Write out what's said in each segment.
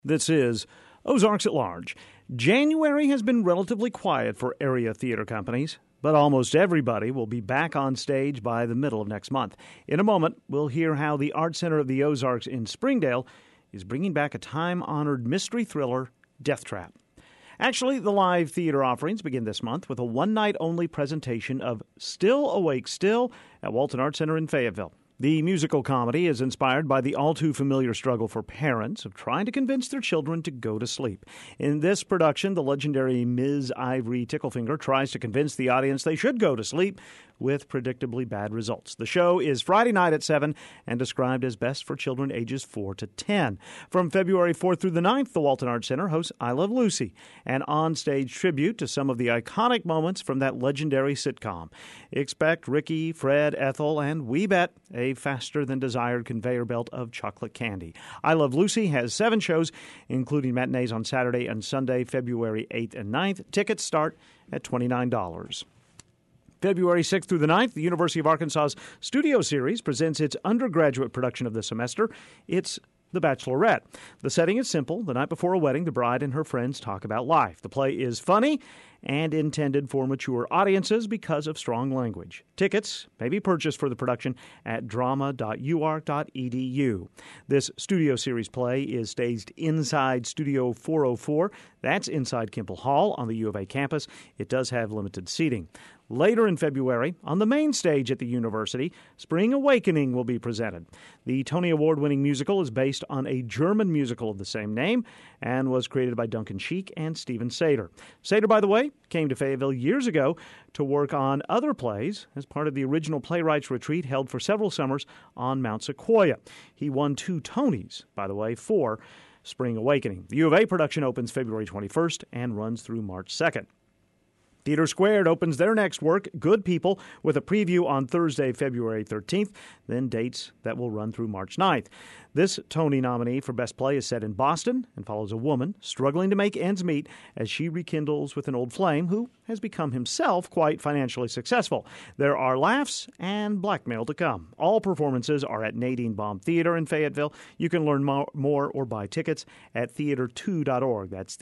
This is Ozarks at Large. January has been relatively quiet for area theater companies, but almost everybody will be back on stage by the middle of next month. In a moment, we'll hear how the Art Center of the Ozarks in Springdale is bringing back a time-honored mystery thriller, Death Trap. Actually, the live theater offerings begin this month with a one-night-only presentation of Still Awake Still at Walton Art Center in Fayetteville. The musical comedy is inspired by the all-too-familiar struggle for parents of trying to convince their children to go to sleep. In this production, the legendary Ms. Ivory Ticklefinger tries to convince the audience they should go to sleep, with predictably bad results. The show is Friday night at 7 and described as best for children ages 4 to 10. From February 4th through the 9th, the Walton Art Center hosts I Love Lucy, an on-stage tribute to some of the iconic moments from that legendary sitcom. Expect Ricky, Fred, Ethel, and we bet a faster-than-desired conveyor belt of chocolate candy. I Love Lucy has 7 shows, including matinees on Saturday and Sunday, February 8th and 9th. Tickets start at $29. February 6th through the 9th, the University of Arkansas's Studio Series presents its undergraduate production of the semester. It's The Bachelorette. The setting is simple. The night before a wedding, the bride and her friends talk about life. The play is funny and intended for mature audiences because of strong language. Tickets may be purchased for the production at drama.uark.edu. This Studio Series play is staged inside Studio 404. That's inside Kimple Hall on the U of A campus. It does have limited seating. Later in February, on the main stage at the university, Spring Awakening will be presented. The Tony Award-winning musical is based on a German musical of the same name and was created by Duncan Sheik and Stephen Sater. Sater, by the way, came to Fayetteville years ago to work on other plays as part of the original playwrights retreat held for several summers on Mount Sequoia. He won 2 Tonys, by the way, for Spring Awakening. The U of A production opens February 21st and runs through March 2nd. Theater Squared opens their next work, Good People, with a preview on Thursday, February 13th, then dates that will run through March 9th. This Tony nominee for Best Play is set in Boston and follows a woman struggling to make ends meet as she rekindles with an old flame who has become himself quite financially successful. There are laughs and blackmail to come. All performances are at Nadine Baum Theater in Fayetteville. You can learn more or buy tickets at theater2.org. That's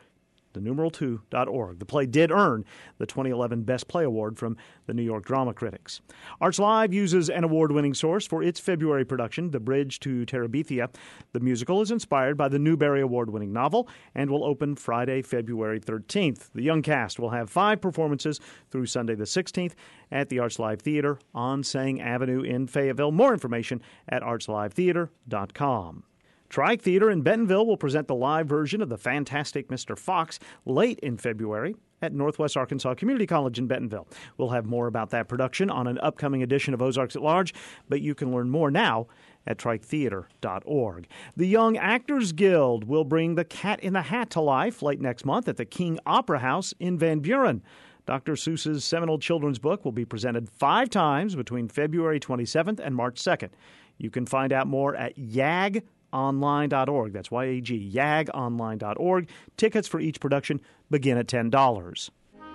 theater2.org. The play did earn the 2011 Best Play Award from the New York Drama Critics. Arts Live uses an award-winning source for its February production, The Bridge to Terabithia. The musical is inspired by the Newbery Award-winning novel and will open Friday, February 13th. The young cast will have 5 performances through Sunday the 16th at the Arts Live Theater on Sang Avenue in Fayetteville. More information at artslivetheater.com. Trike Theater in Bentonville will present the live version of The Fantastic Mr. Fox late in February at Northwest Arkansas Community College in Bentonville. We'll have more about that production on an upcoming edition of Ozarks at Large, but you can learn more now at triketheater.org. The Young Actors Guild will bring The Cat in the Hat to life late next month at the King Opera House in Van Buren. Dr. Seuss's seminal children's book will be presented 5 times between February 27th and March 2nd. You can find out more at yagonline.org. That's Y-A-G, yagonline.org. Tickets for each production begin at $10.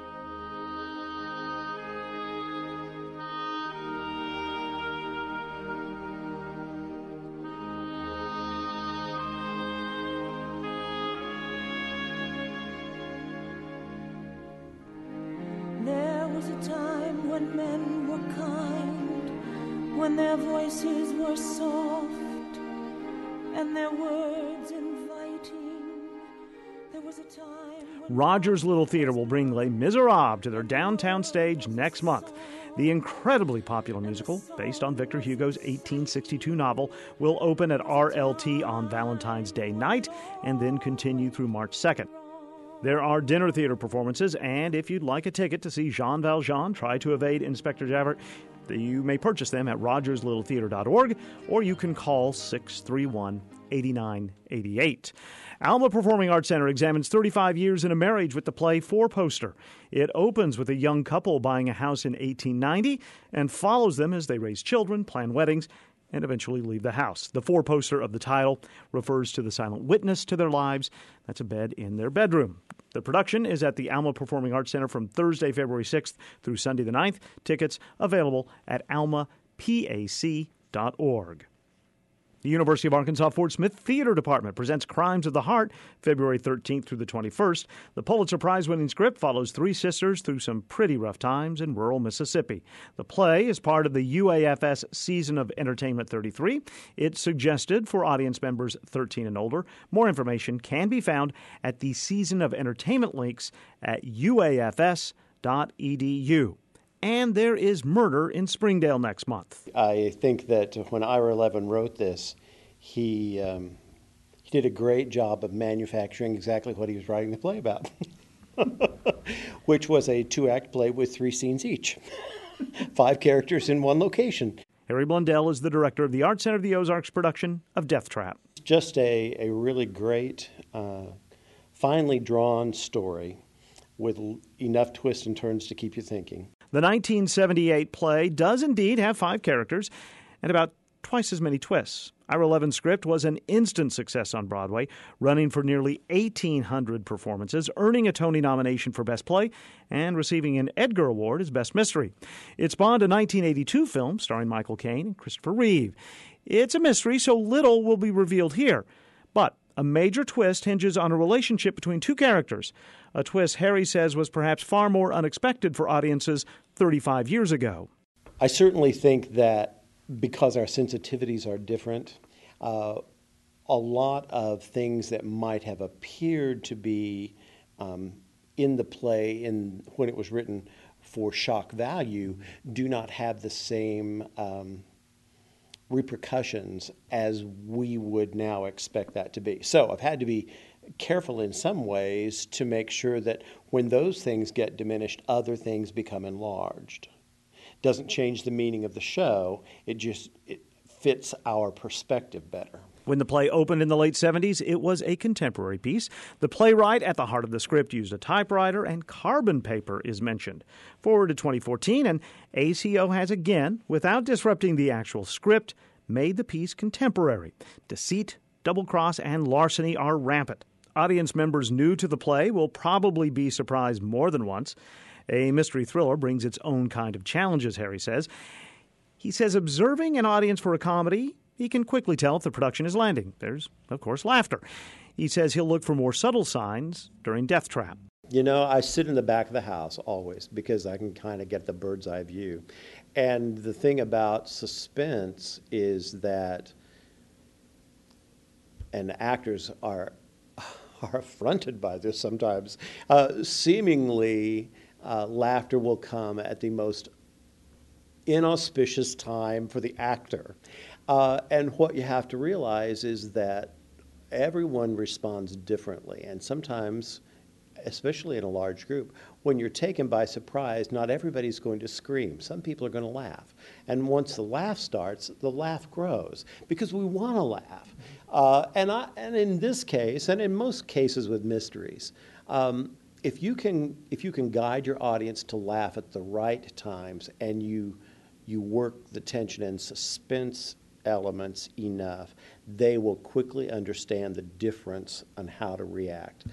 There was a time when men were kind, when their voices were soft and their words inviting. There was a time when Rogers Little Theater will bring Les Miserables to their downtown stage next month. The incredibly popular musical, based on Victor Hugo's 1862 novel, will open at RLT on Valentine's Day night and then continue through March 2nd. There are dinner theater performances, and if you'd like a ticket to see Jean Valjean try to evade Inspector Javert, you may purchase them at rogerslittletheater.org, or you can call 631-8988. Alma Performing Arts Center examines 35 years in a marriage with the play Four Poster. It opens with a young couple buying a house in 1890 and follows them as they raise children, plan weddings, and eventually leave the house. The four-poster of the title refers to the silent witness to their lives. That's a bed in their bedroom. The production is at the Alma Performing Arts Center from Thursday, February 6th through Sunday the 9th. Tickets available at almapac.org. The University of Arkansas Fort Smith Theater Department presents Crimes of the Heart, February 13th through the 21st. The Pulitzer Prize-winning script follows three sisters through some pretty rough times in rural Mississippi. The play is part of the UAFS Season of Entertainment 33. It's suggested for audience members 13 and older. More information can be found at the Season of Entertainment links at uafs.edu. And there is murder in Springdale next month. I think that when Ira Levin wrote this, he did a great job of manufacturing exactly what he was writing the play about, which was a 2-act play with 3 scenes each, 5 characters in 1 location. Harry Blundell is the director of the Art Center of the Ozarks production of Death Trap. Just a really great, finely drawn story with enough twists and turns to keep you thinking. The 1978 play does indeed have 5 characters and about twice as many twists. Ira Levin's script was an instant success on Broadway, running for nearly 1,800 performances, earning a Tony nomination for Best Play, and receiving an Edgar Award as Best Mystery. It spawned a 1982 film starring Michael Caine and Christopher Reeve. It's a mystery, so little will be revealed here. But a major twist hinges on a relationship between 2 characters, a twist Harry says was perhaps far more unexpected for audiences 35 years ago. I certainly think that because our sensitivities are different, a lot of things that might have appeared to be in the play when it was written for shock value do not have the same repercussions as we would now expect that to be. So I've had to be careful in some ways to make sure that when those things get diminished, other things become enlarged. Doesn't change the meaning of the show, it fits our perspective better. When the play opened in the late 70s, it was a contemporary piece. The playwright at the heart of the script used a typewriter, and carbon paper is mentioned. Forward to 2014, and ACO has again, without disrupting the actual script, made the piece contemporary. Deceit, double-cross, and larceny are rampant. Audience members new to the play will probably be surprised more than once. A mystery thriller brings its own kind of challenges, Harry says. He says observing an audience for a comedy, he can quickly tell if the production is landing. There's, of course, laughter. He says he'll look for more subtle signs during Death Trap. You know, I sit in the back of the house always because I can kind of get the bird's eye view. And the thing about suspense is that, and actors are affronted by this sometimes, seemingly laughter will come at the most inauspicious time for the actor. And what you have to realize is that everyone responds differently. And sometimes, especially in a large group, when you're taken by surprise, not everybody's going to scream. Some people are going to laugh. And once the laugh starts, the laugh grows because we want to laugh. And in this case, and in most cases with mysteries, if you can guide your audience to laugh at the right times and you work the tension and suspense elements enough, they will quickly understand the difference on how to react.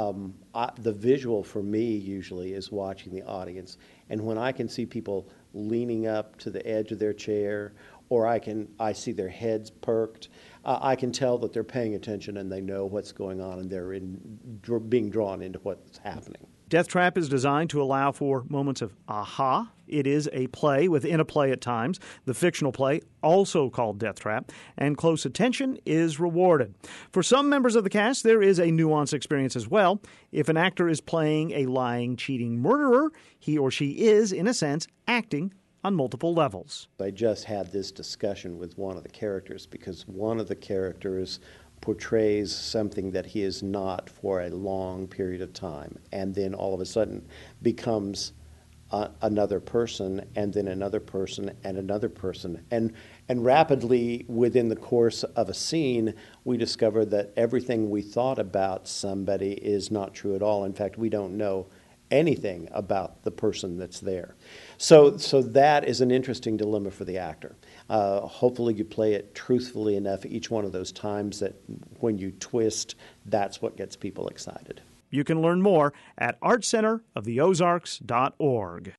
The visual for me usually is watching the audience, and when I can see people leaning up to the edge of their chair, or I see their heads perked, I can tell that they're paying attention and they know what's going on and they're being drawn into what's happening. Death Trap is designed to allow for moments of aha. It is a play within a play at times, the fictional play, also called Death Trap, and close attention is rewarded. For some members of the cast, there is a nuanced experience as well. If an actor is playing a lying, cheating murderer, he or she is, in a sense, acting on multiple levels. I just had this discussion with one of the characters because one of the characters portrays something that he is not for a long period of time, and then all of a sudden becomes another person, and then another person, and another person. And rapidly, within the course of a scene, we discover that everything we thought about somebody is not true at all. In fact, we don't know anything about the person that's there. So that is an interesting dilemma for the actor. Hopefully you play it truthfully enough each one of those times that when you twist, that's what gets people excited. You can learn more at artcenteroftheozarks.org.